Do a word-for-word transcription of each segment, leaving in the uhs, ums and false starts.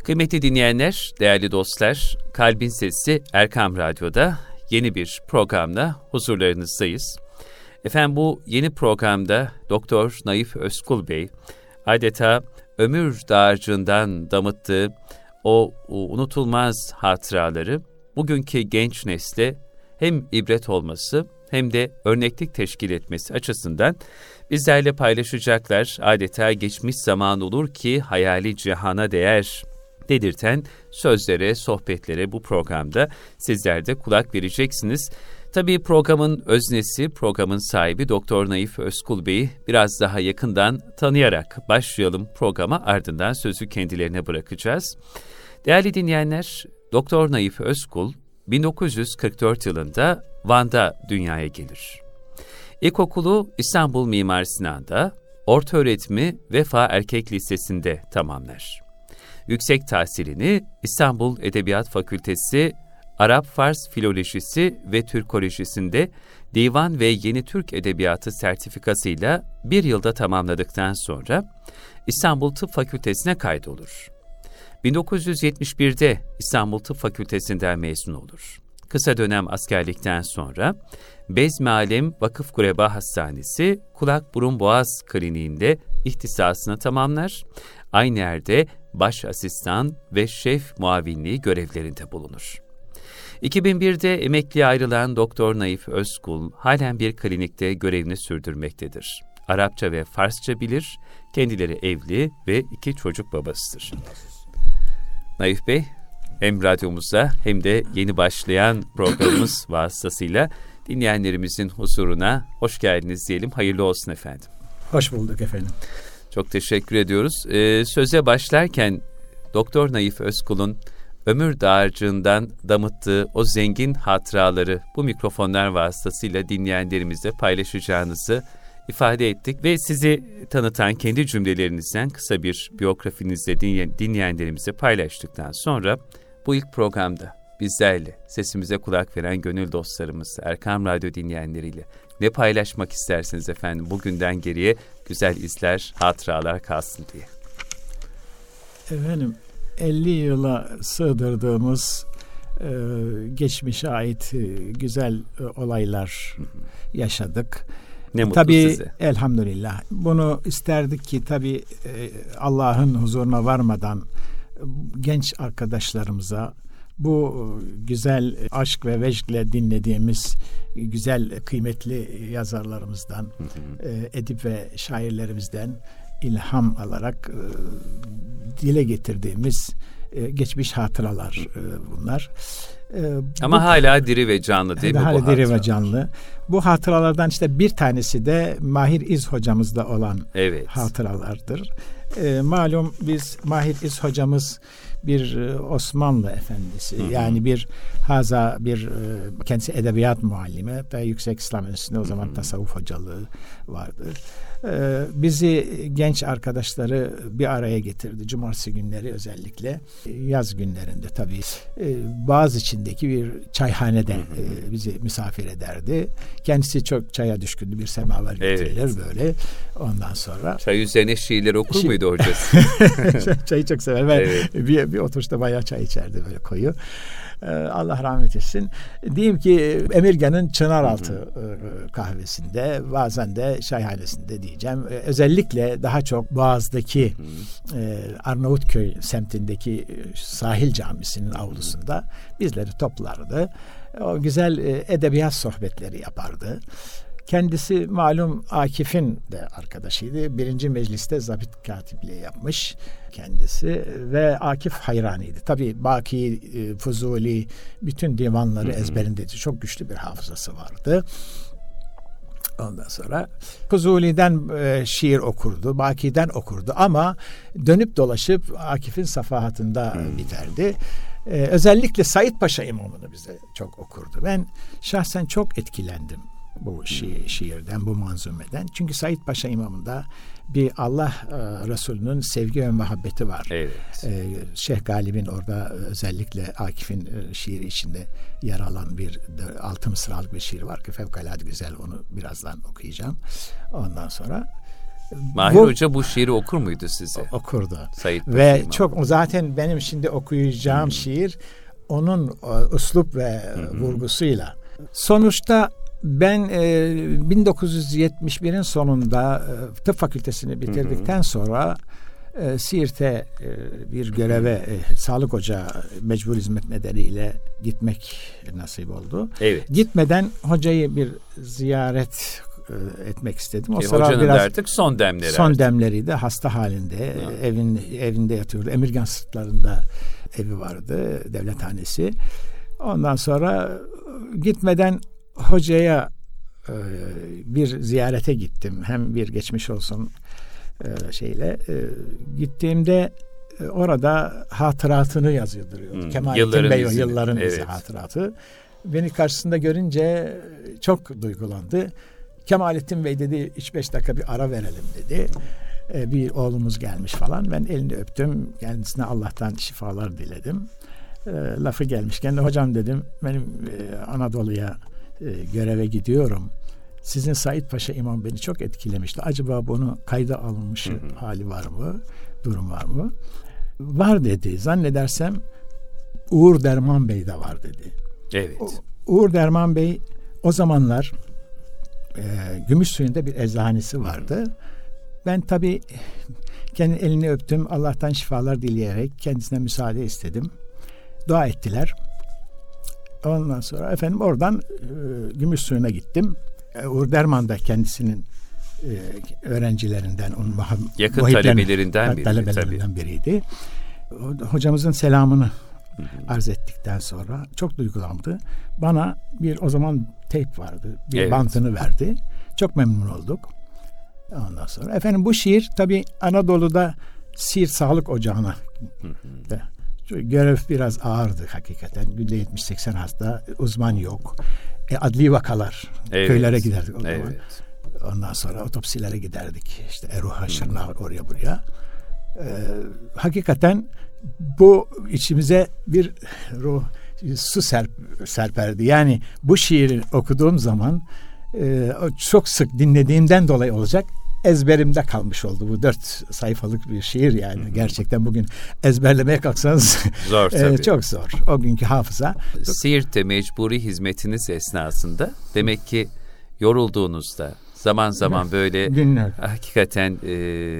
Kıymetli dinleyenler, değerli dostlar, Kalbin Sesi Erkam Radyo'da yeni bir programla huzurlarınızdayız. Efendim bu yeni programda Doktor Naif Özkul Bey adeta ömür dağarcığından damıttığı o unutulmaz hatıraları bugünkü genç nesle hem ibret olması hem de örneklik teşkil etmesi açısından bizlerle paylaşacaklar. Adeta geçmiş zaman olur ki hayali cihana değer dedirten sözlere, sohbetlere bu programda sizler de kulak vereceksiniz. Tabii programın öznesi, programın sahibi Doktor Naif Özkul Bey'i biraz daha yakından tanıyarak başlayalım programa, ardından sözü kendilerine bırakacağız. Değerli dinleyenler, Doktor Naif Özkul bin dokuz yüz kırk dört yılında Van'da dünyaya gelir. İlkokulu İstanbul Mimar Sinan'da, ortaöğretimi Vefa Erkek Lisesi'nde tamamlar. Yüksek tahsilini İstanbul Edebiyat Fakültesi Arap-Fars Filolojisi ve Türkolojisi'nde Divan ve Yeni Türk Edebiyatı sertifikasıyla bir yılda tamamladıktan sonra İstanbul Tıp Fakültesi'ne kaydolur. bin dokuz yüz yetmiş birde İstanbul Tıp Fakültesi'nden mezun olur. Kısa dönem askerlikten sonra Bezmi Alem Vakıf Kureba Hastanesi Kulak Burun Boğaz Kliniğinde ihtisasını tamamlar. Aynı yerde baş asistan ve şef muavinliği görevlerinde bulunur. iki bin birde emekliye ayrılan Doktor Naif Özkul halen bir klinikte görevini sürdürmektedir. Arapça ve Farsça bilir, kendileri evli ve iki çocuk babasıdır. Naif Bey, hem radyomuzda hem de yeni başlayan programımız vasıtasıyla dinleyenlerimizin huzuruna hoş geldiniz diyelim. Hayırlı olsun efendim. Hoş bulduk efendim. Çok teşekkür ediyoruz. Ee, söze başlarken Doktor Naif Özkul'un ömür dağarcığından damıttığı o zengin hatıraları bu mikrofonlar vasıtasıyla dinleyenlerimizle paylaşacağınızı ifade ettik ve sizi tanıtan kendi cümlelerinizden kısa bir biyografinizle dinleyenlerimize paylaştıktan sonra bu ilk programda bizlerle, sesimize kulak veren gönül dostlarımız, Erkam Radyo dinleyenleriyle ne paylaşmak istersiniz efendim? Bugünden geriye güzel izler, hatıralar kalsın diye. Efendim, elli yıla sığdırdığımız e, geçmişe ait e, güzel e, olaylar yaşadık. Ne mutlu tabii, size. Elhamdülillah. Bunu isterdik ki tabii e, Allah'ın huzuruna varmadan e, genç arkadaşlarımıza bu güzel aşk ve vecdle dinlediğimiz güzel kıymetli yazarlarımızdan, hı hı. E, edip ve şairlerimizden ilham alarak e, dile getirdiğimiz e, geçmiş hatıralar e, bunlar. E, Ama bu, hala diri ve canlı değil mi bu hatıralar? Hala diri ve canlı. Bu hatıralardan işte bir tanesi de Mahir İz hocamızda olan evet. hatıralardır. E, malum biz Mahir İz hocamız bir Osmanlı efendisi, hı hı. yani bir haza bir kendisi edebiyat muallimi ve Yüksek İslam Enstitüsü'nde o zaman hı hı. tasavvuf hocalığı vardı. Ee, bizi genç arkadaşları bir araya getirdi. Cumartesi günleri özellikle yaz günlerinde tabii e, Boğaz içindeki bir çayhanede e, bizi misafir ederdi. Kendisi çok çaya düşkündü. Bir semaver getirilir evet. böyle. Ondan sonra çay üzerine şiirler okur şi- muydu hocası? Çayı çok sever. Ben evet. bir, bir oturuşta bayağı çay içerdi böyle koyu. Allah rahmet etsin. Diyeyim ki Emirgan'ın Çınaraltı hı hı. kahvesinde, bazen de çayhanesinde diyeceğim. Özellikle daha çok Boğaz'daki hı hı. Arnavutköy semtindeki sahil camisinin avlusunda bizleri toplardı. O güzel edebiyat sohbetleri yapardı. Kendisi malum Akif'in de arkadaşıydı. Birinci mecliste zabit katipliği yapmış kendisi ve Akif hayranıydı. Tabii Baki, Fuzuli bütün divanları hı hı. ezberindeydi. Çok güçlü bir hafızası vardı. Ondan sonra Fuzuli'den e, şiir okurdu, Baki'den okurdu ama dönüp dolaşıp Akif'in safahatında hmm. biterdi. E, özellikle Said Paşa İmamı'nı bize çok okurdu. Ben şahsen çok etkilendim bu şi- şiirden, bu manzumeden. Çünkü Said Paşa İmamı'nda bir Allah e, Resulü'nün sevgi ve muhabbeti var. Evet. E, Şeyh Galip'in orada özellikle Akif'in e, şiiri içinde yer alan bir de, altı mısralık bir şiir var ki fevkalade güzel, onu birazdan okuyacağım. Ondan sonra Mahir bu, Hoca bu şiiri okur muydu size? Okurdu. Said Ve İmam. çok zaten benim şimdi okuyacağım hmm. şiir onun e, üslup ve hmm. vurgusuyla. Sonuçta ben e, bin dokuz yüz yetmiş birin sonunda e, tıp fakültesini bitirdikten hmm. sonra e, Siirt'e e, bir göreve e, sağlık ocağı mecbur hizmet nedeniyle gitmek nasip oldu. Evet. Gitmeden hocayı bir ziyaret e, etmek istedim. O e, sıra hocanın biraz da artık son demleri. Son artık. demleriydi. Hasta halinde ha. evin evinde yatıyordu. Emirgan sırtlarında evi vardı, devlethanesi. Ondan sonra gitmeden hocaya e, bir ziyarete gittim. Hem bir geçmiş olsun e, şeyle. E, gittiğimde e, orada hatıratını yazıyordu. Hmm, Kemalettin Bey o yılların evet. hatıratı. Beni karşısında görünce çok duygulandı. Kemalettin Bey dedi üç beş dakika bir ara verelim dedi. E, bir oğlumuz gelmiş falan. Ben elini öptüm. Kendisine Allah'tan şifalar diledim. E, lafı gelmişken de hocam dedim benim e, Anadolu'ya e, göreve gidiyorum. Sizin Said Paşa İmam beni çok etkilemişti. Acaba bunu kayda alınmış hı hı. hali var mı? Durum var mı? Var dedi. Zannedersem Uğur Derman Bey de var dedi. Evet. O, Uğur Derman Bey o zamanlar e, Gümüşsuyu'nda bir eczanesi vardı. Hı hı. Ben tabii kendi elini öptüm. Allah'tan şifalar dileyerek kendisine müsaade istedim. Dua ettiler. Ondan sonra efendim oradan e, Gümüşsuyu'na gittim. E, Uğur Derman da kendisinin e, öğrencilerinden, onun yakın talebelerinden biri, talebelerinden biriydi. Hocamızın selamını hı hı. arz ettikten sonra çok duygulandı. Bana bir o zaman teyp vardı. Bir evet. bantını verdi. Çok memnun olduk. Ondan sonra efendim bu şiir tabii Anadolu'da Siirt Sağlık Ocağı'na hı hı. görev biraz ağırdı hakikaten. Günde yetmiş seksen hasta, uzman yok. E, adli vakalar. Evet. Köylere giderdik o zaman. Evet. Ondan sonra otopsilere giderdik. İşte Eruha, Şırnağı oraya buraya. E, hakikaten bu içimize bir ruh, su serp, serperdi. Yani bu şiiri okuduğum zaman e, çok sık dinlediğimden dolayı olacak. Ezberimde kalmış oldu. Bu dört sayfalık bir şiir yani. Hı-hı. Gerçekten bugün ezberlemeye kalksanız zor tabii. e, çok zor. O günkü hafıza. Siirt'te mecburi hizmetiniz esnasında demek ki yorulduğunuzda zaman zaman evet. böyle günler. Hakikaten e,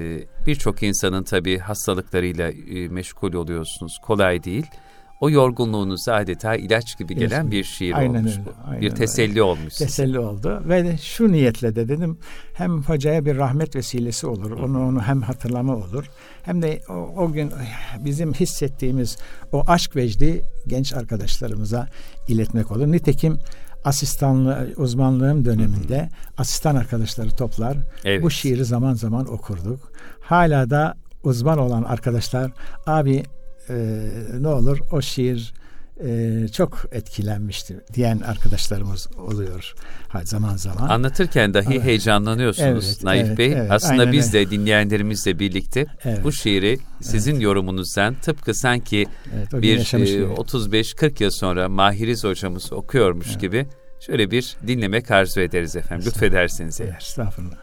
birçok insanın tabii hastalıklarıyla e, meşgul oluyorsunuz. Kolay değil. O yorgunluğunuz adeta ilaç gibi gelen bir şiir aynen olmuş öyle, bu. aynen bir teselli öyle. olmuş size. Teselli oldu ve de şu niyetle de dedim hem hocaya bir rahmet vesilesi olur. Onu onu hem hatırlama olur. Hem de o, o gün bizim hissettiğimiz o aşk vecdi genç arkadaşlarımıza iletmek olur. Nitekim asistanlı uzmanlığım döneminde hı hı. asistan arkadaşları toplar. Evet. Bu şiiri zaman zaman okurduk. Hala da uzman olan arkadaşlar abi Ee, ne olur o şiir e, çok etkilenmişti diyen arkadaşlarımız oluyor zaman zaman. Anlatırken dahi evet. heyecanlanıyorsunuz evet, Naif evet, Bey. Evet, aslında biz de dinleyenlerimizle birlikte evet. bu şiiri sizin evet. yorumunuzdan tıpkı sanki evet, bir e, otuz beş kırk yıl sonra Mahiriz hocamız okuyormuş evet. gibi şöyle bir dinlemek arzu ederiz efendim. Lütfedersiniz eğer. Estağfurullah.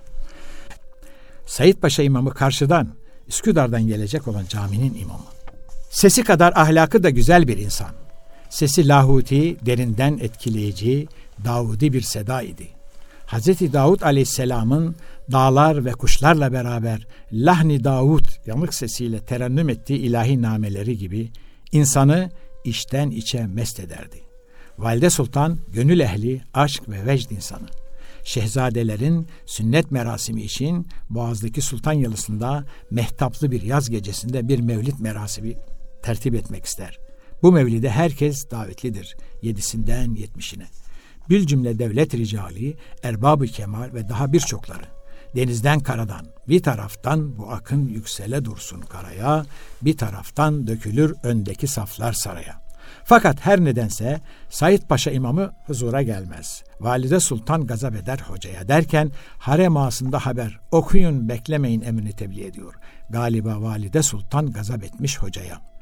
Said Paşa İmamı karşıdan Üsküdar'dan gelecek olan caminin imamı. Sesi kadar ahlakı da güzel bir insan. Sesi lahuti, derinden etkileyici, Davudi bir seda idi. Hazreti Davud Aleyhisselam'ın dağlar ve kuşlarla beraber Lahni Davud yanık sesiyle terennüm ettiği ilahi nameleri gibi insanı içten içe mest ederdi. Valide Sultan gönül ehli, aşk ve vecd insanı. Şehzadelerin sünnet merasimi için Boğaz'daki Sultan Yalısı'nda mehtaplı bir yaz gecesinde bir mevlid merasimi tertip etmek ister. Bu mevlide herkes davetlidir. Yedisinden yetmişine. Bilcümle devlet ricali, erbab-ı kemal ve daha birçokları. Denizden karadan, bir taraftan bu akın yüksele dursun karaya, bir taraftan dökülür öndeki saflar saraya. Fakat her nedense Said Paşa İmamı huzura gelmez. Valide Sultan gazap eder hocaya derken harem ağasında haber okuyun beklemeyin emrini tebliğ ediyor. Galiba Valide Sultan gazap etmiş hocaya.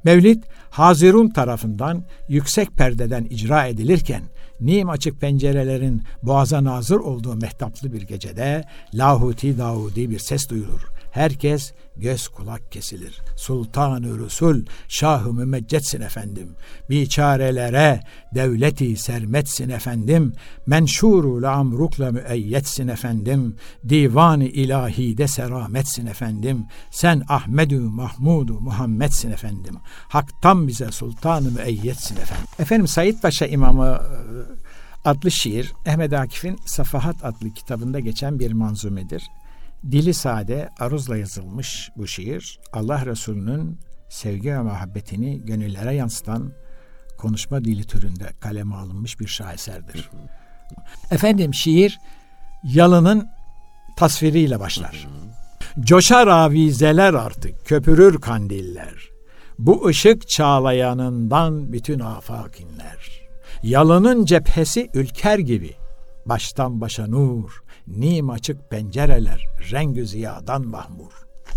Mevlid, Hazirun tarafından yüksek perdeden icra edilirken, nim açık pencerelerin boğaza nazır olduğu mehtaplı bir gecede lahuti Davudi bir ses duyulur. Herkes göz kulak kesilir. Sultan-ı Resul, Şah-ı Mümeccetsin efendim. Biçarelere devleti sermetsin efendim. Menşuru la amrukla müeyyetsin efendim. Divan-ı ilahide serametsin efendim. Sen Ahmedu Mahmudu Muhammedsin efendim. Hak'tan bize sultan-ı müeyyetsin efendim. Efendim Said Paşa İmamı adlı şiir Ahmed Akif'in Safahat adlı kitabında geçen bir manzumedir. Dili sade, aruzla yazılmış bu şiir, Allah Resulü'nün sevgi ve muhabbetini gönüllere yansıtan konuşma dili türünde kaleme alınmış bir şaheserdir. Efendim şiir, yalının tasviriyle başlar. Coşar avizeler artık, köpürür kandiller. Bu ışık çağlayanından bütün afak inler. Yalının cephesi ülker gibi, baştan başa nur, nim açık pencereler, rengü ziyadan mahmur.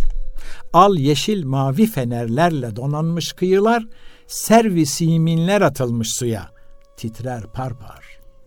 Al yeşil mavi fenerlerle donanmış kıyılar, servi siminler atılmış suya, titrer parpar.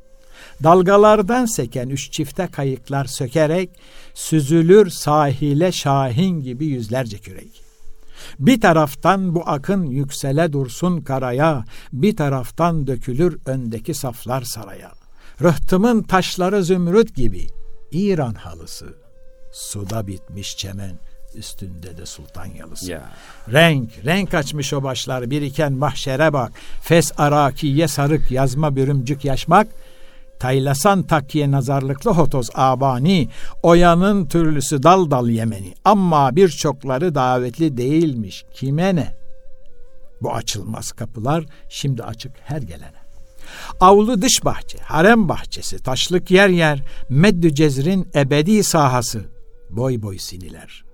Dalgalardan seken üç çifte kayıklar sökerek, süzülür sahile şahin gibi yüzlerce kürek. Bir taraftan bu akın yüksele dursun karaya, bir taraftan dökülür öndeki saflar saraya. Rıhtımın taşları zümrüt gibi, İran halısı, suda bitmiş çemen, üstünde de sultan yalısı. Ya. Renk, renk açmış o başlar, biriken mahşere bak. Fes arakiye sarık, yazma bürümcük yaşmak. Taylasan takkiye nazarlıklı hotoz abani, oyanın türlüsü dal dal yemeni. Ama birçokları davetli değilmiş, kime ne? Bu açılmaz kapılar şimdi açık her gelene. Avlu dış bahçe, harem bahçesi, taşlık yer yer, meddü cezrin ebedi sahası, boy boy siniler.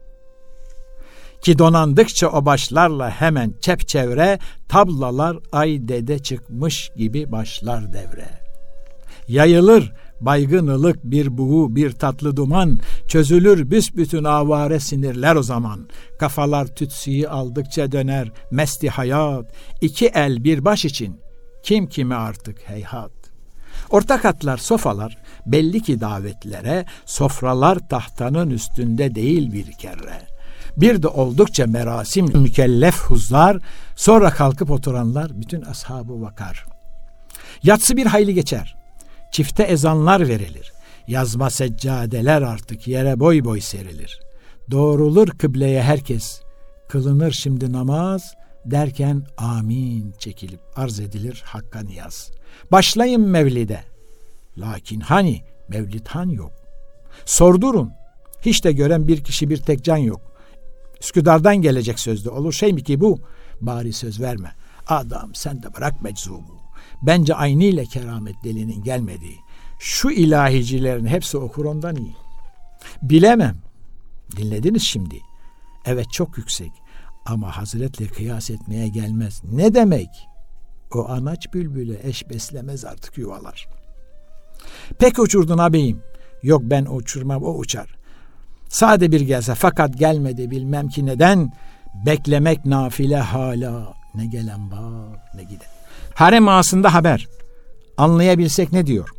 Ki donandıkça o başlarla hemen çepçevre, tablalar ay dede çıkmış gibi başlar devre. Yayılır baygın ılık bir buğu, bir tatlı duman, çözülür büsbütün avare sinirler o zaman. Kafalar tütsüyü aldıkça döner mesti hayat, iki el bir baş için, kim kimi artık heyhat. Orta katlar, sofalar, belli ki davetlere, sofralar tahtanın üstünde değil bir kere. Bir de oldukça merasim mükellef huzlar, sonra kalkıp oturanlar bütün ashabı vakar. Yatsı bir hayli geçer, çifte ezanlar verilir, yazma seccadeler artık yere boy boy serilir. Doğrulur kıbleye herkes, kılınır şimdi namaz, derken amin çekilip arz edilir Hakk'a niyaz. Başlayın mevlide. Lakin hani mevlid han yok. Sordurun. Hiç de gören bir kişi bir tek can yok. Üsküdar'dan gelecek sözde. Olur şey mi ki bu? Bari söz verme. Adam sen de bırak meczubu. Bence aynıyla keramet delinin gelmediği. Şu ilahicilerin hepsi okur ondan iyi. Bilemem. Dinlediniz şimdi. Evet çok yüksek. Ama Hazretle kıyas etmeye gelmez. Ne demek? O anaç bülbüle eş beslemez artık yuvalar. Pek uçurdun ağabeyim. Yok ben uçurmam, o uçar. Sade bir gelse fakat gelmedi bilmem ki neden. Beklemek nafile hala. Ne gelen var ne giden. Harem ağasında haber. Anlayabilsek ne diyor?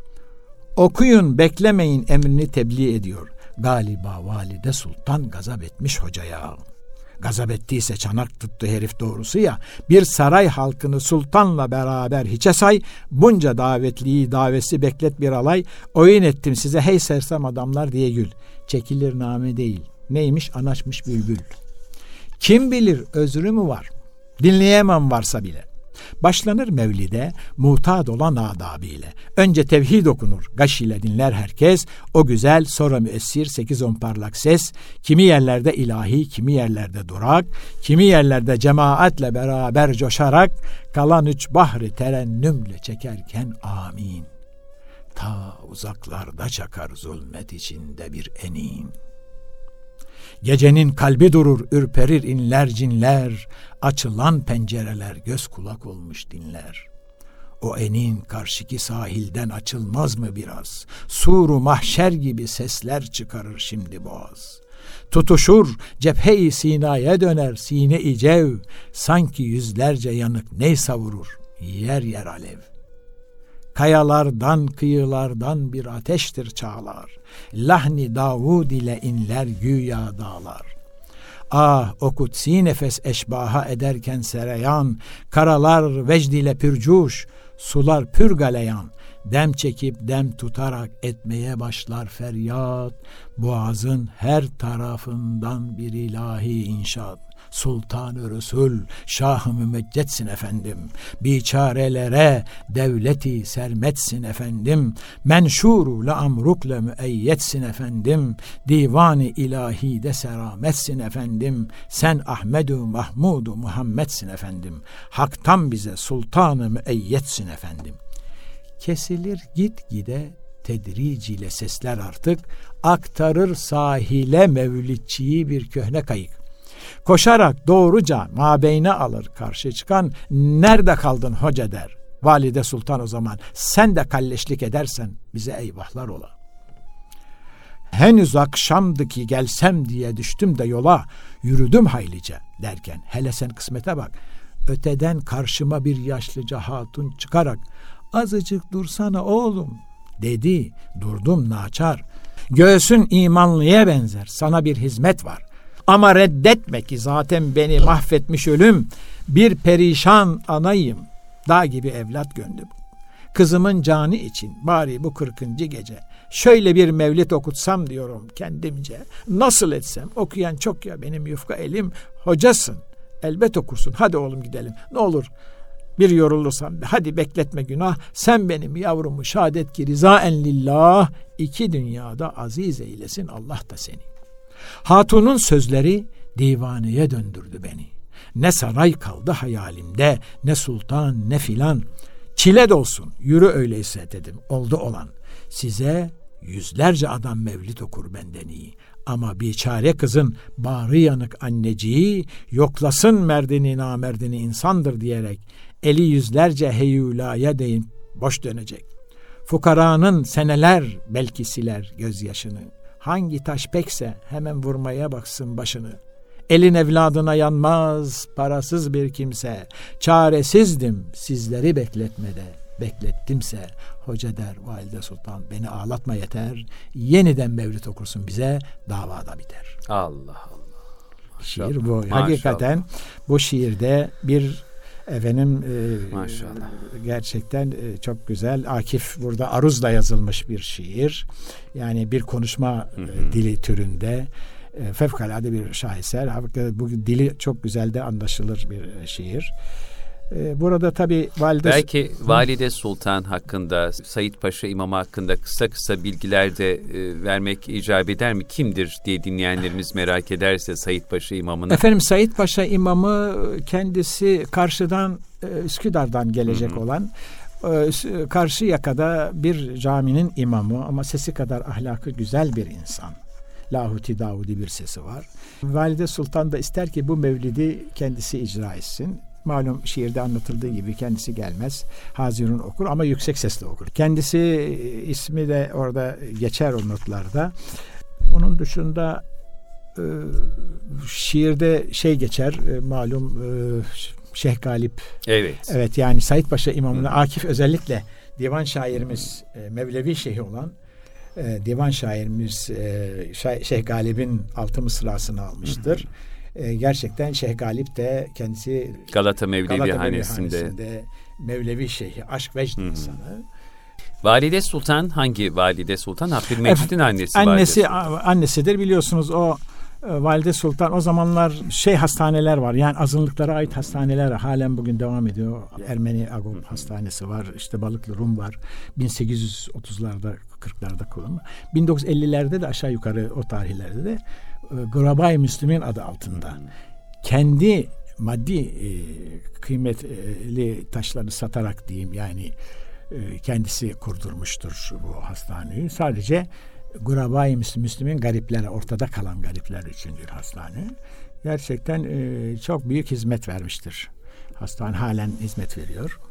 Okuyun beklemeyin emrini tebliğ ediyor. Galiba valide sultan gazap etmiş hocaya. Gazap ettiyse çanak tuttu herif doğrusu ya. Bir saray halkını sultanla beraber hiçe say. Bunca davetliyi davesi beklet bir alay. Oyun ettim size hey sersem adamlar diye gül. Çekilir name değil. Neymiş anaçmış bülbül. Kim bilir özrü mü var? Dinleyemem varsa bile. Başlanır mevlide mutat olan adabıyla. Önce tevhid okunur, gaş ile dinler herkes. O güzel sonra müessir sekiz on parlak ses. Kimi yerlerde ilahi, kimi yerlerde durak, kimi yerlerde cemaatle beraber coşarak kalan üç bahri terennümle çekerken amin. Ta uzaklarda çakar zulmet içinde bir enin. Gecenin kalbi durur, ürperir inler cinler, açılan pencereler göz kulak olmuş dinler. O enin karşıki sahilden açılmaz mı biraz? Suru mahşer gibi sesler çıkarır şimdi boğaz. Tutuşur cephe-i sinaya döner sine-i cev, sanki yüzlerce yanık ney savurur yer yer alev. Kayalardan kıyılardan bir ateştir çağlar, lahni Davud ile inler güya dağlar. Ah o kutsi nefes eşbaha ederken sereyan, karalar vecd ile pürcuş, sular pür galeyan, dem çekip dem tutarak etmeye başlar feryat, boğazın her tarafından bir ilahi inşaat. Sultan-ı Resul, Şah-ı Mümeccetsin efendim, biçarelere devleti sermetsin efendim, menşuru le amrukle müeyyetsin efendim, divan-ı ilahide serametsin efendim, sen Ahmedu Mahmudu Muhammedsin efendim, haktan bize sultan-ı müeyyetsin efendim. Kesilir gitgide tedriciyle sesler artık, aktarır sahile mevlidçiyi bir köhne kayık. Koşarak doğruca mabeyne alır karşı çıkan, nerede kaldın hoca der. Valide Sultan o zaman, sen de kalleşlik edersen bize eyvahlar ola. Henüz akşamdı ki gelsem diye düştüm de yola, yürüdüm haylice derken, hele sen kısmete bak. Öteden karşıma bir yaşlıca hatun çıkarak, azıcık dursana oğlum dedi. Durdum naçar. Göğsün imanlıya benzer, sana bir hizmet var. Ama reddetme ki zaten beni mahvetmiş ölüm, bir perişan anayım, dağ gibi evlat gönlüm. Kızımın canı için bari bu kırkıncı gece şöyle bir mevlid okutsam diyorum kendimce. Nasıl etsem, okuyan çok ya benim yufka elim, hocasın elbet okursun, hadi oğlum gidelim ne olur. Bir yorulursam hadi bekletme günah, sen benim yavrumu şahadet ki rizaen lillah, iki dünyada aziz eylesin Allah da seni. Hatunun sözleri divaneye döndürdü beni. Ne saray kaldı hayalimde, ne sultan ne filan. Çile dolsun, yürü öyleyse dedim, oldu olan. Size yüzlerce adam mevlid okur benden iyi. Ama biçare kızın bağrı yanık anneciği, yoklasın merdini namerdini insandır diyerek, eli yüzlerce heyulaya değin boş dönecek. Fukaranın seneler belki siler gözyaşını. Hangi taş pekse hemen vurmaya baksın başını. Elin evladına yanmaz parasız bir kimse. Çaresizdim sizleri bekletmede. Beklettimse hoca der Valide Sultan beni ağlatma yeter. Yeniden mevlid okursun bize, davada biter. Allah Allah. Maşallah. Şiir bu. Maşallah. Hakikaten bu şiirde bir efendim e, Maşallah. gerçekten e, çok güzel. Akif burada aruzla yazılmış bir şiir. Yani bir konuşma hı hı. E, dili türünde e, fevkalade bir şaheser. Bu dili çok güzel de anlaşılır bir şiir. E, burada tabii Valide belki Valide Sultan hakkında, Said Paşa İmamı hakkında kısa kısa bilgiler de e, vermek icap eder mi? Kimdir diye dinleyenlerimiz merak ederse Said Paşa İmamı'nı. Efendim Said Paşa İmamı kendisi karşıdan Üsküdar'dan gelecek hı hı. olan Karşıyaka'da bir caminin imamı ama sesi kadar ahlakı güzel bir insan. Lahuti Davudi bir sesi var. Valide Sultan da ister ki bu mevlidi kendisi icra etsin. Malum şiirde anlatıldığı gibi kendisi gelmez. Hazirun okur ama yüksek sesle okur. Kendisi ismi de orada geçer o notlarda. Onun dışında e, şiirde şey geçer e, malum e, Şeyh Galip. Evet. Evet yani Said Paşa İmamı'na Akif özellikle divan şairimiz e, Mevlevi Şeyhi olan e, divan şairimiz e, Şeyh Galip'in altı mısrasını almıştır. E, gerçekten Şeyh Galip de kendisi Galata Mevlevi Galata Hanesi'nde. Hanesinde Mevlevi Şeyhi, aşk vecd insanı. Valide Sultan hangi Valide Sultan? Abdülmecit'in annesi. Annesi annesidir biliyorsunuz o. Valide Sultan o zamanlar şey hastaneler var. Yani azınlıklara ait hastaneler halen bugün devam ediyor. Ermeni Agop Hastanesi var. İşte Balıklı Rum var. bin sekiz yüz otuzlarda kırklarda kullanılıyor. bin dokuz yüz ellilerde de aşağı yukarı o tarihlerde de Gurabay Müslümin adı altında kendi maddi e, kıymetli taşları satarak diyeyim yani e, kendisi kurdurmuştur bu hastaneyi. Sadece Gurabay Müslümin gariplere, ortada kalan garipler için bir hastane. Gerçekten e, çok büyük hizmet vermiştir. Hastane halen hizmet veriyor.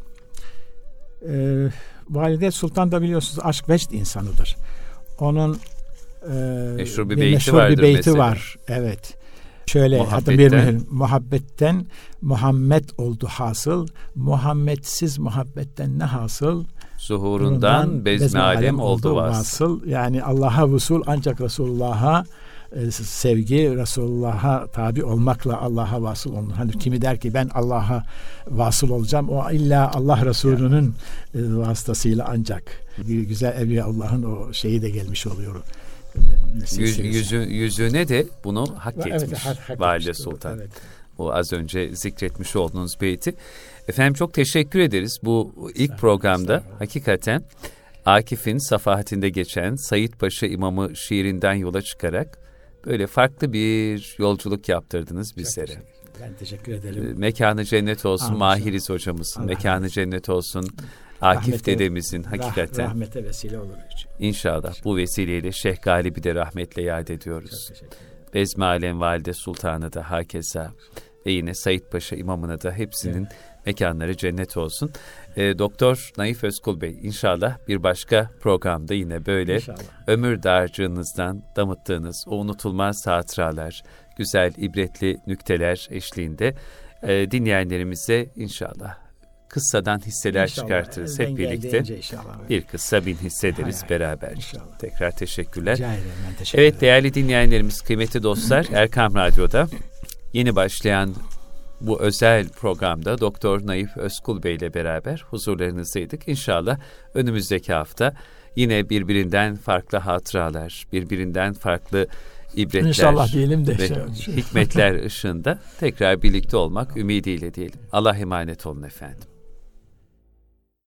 E, Valide Sultan da biliyorsunuz aşk vecd insanıdır. Onun e, meşhur bir bir beyti meşhur vardır bir beyti mesela. var. Evet. Şöyle hatta bir muhabbetten Muhammed oldu hasıl. Muhammedsiz muhabbetten ne hasıl? Zuhurundan bezmi alem oldu vasıl. Yani Allah'a vusul ancak Resulullah'a e, sevgi, Resulullah'a tabi olmakla Allah'a vasıl olunur. Hani kimi der ki ben Allah'a vasıl olacağım, o illa Allah Resulü'nün e, vasıtasıyla ancak. Güzel Evliya Allah'ın o şeyi de gelmiş oluyor. Yüz, yüzü, yüzüne de bunu hak etmiş, evet, hak, hak Valide etmiştir. Sultan. Evet. O az önce zikretmiş olduğunuz beyti. Efendim çok teşekkür ederiz. Bu ilk programda hakikaten Akif'in safahatinde geçen Said Paşa İmamı şiirinden yola çıkarak böyle farklı bir yolculuk yaptırdınız bizlere. Ben teşekkür ederim. Mekanı cennet olsun Amin. Mahiriz hocamızın. Allah Mekanı Allah. Cennet olsun Akif rahmete, dedemizin hakikaten. Rahmete vesile olur. İnşallah bu vesileyle Şeyh Galip'i de rahmetle yad ediyoruz. Bezmi Alem Valide Sultan'ı da hakeza ve yine Said Paşa İmamı'na da hepsinin evet. mekanları cennet olsun. E, Doktor Naif Özkul Bey, inşallah bir başka programda yine böyle inşallah. Ömür dağarcığınızdan damıttığınız o unutulmaz hatıralar, güzel ibretli nükteler eşliğinde e, dinleyenlerimize inşallah kıssadan hisseler inşallah, çıkartırız hep birlikte. Inşallah, bir kıssa bin hissederiz hay beraber. Hay, tekrar teşekkürler. Rica ederim, ben teşekkür evet ederim. Değerli dinleyenlerimiz, kıymetli dostlar, Erkam Radyo'da yeni başlayan bu özel programda Doktor Naif Özkul Bey ile beraber huzurlarınızdaydık. İnşallah önümüzdeki hafta yine birbirinden farklı hatıralar, birbirinden farklı ibretler İnşallah diyelim de ve şey. hikmetler ışığında tekrar birlikte olmak ümidiyle diyelim. Allah'a emanet olun efendim.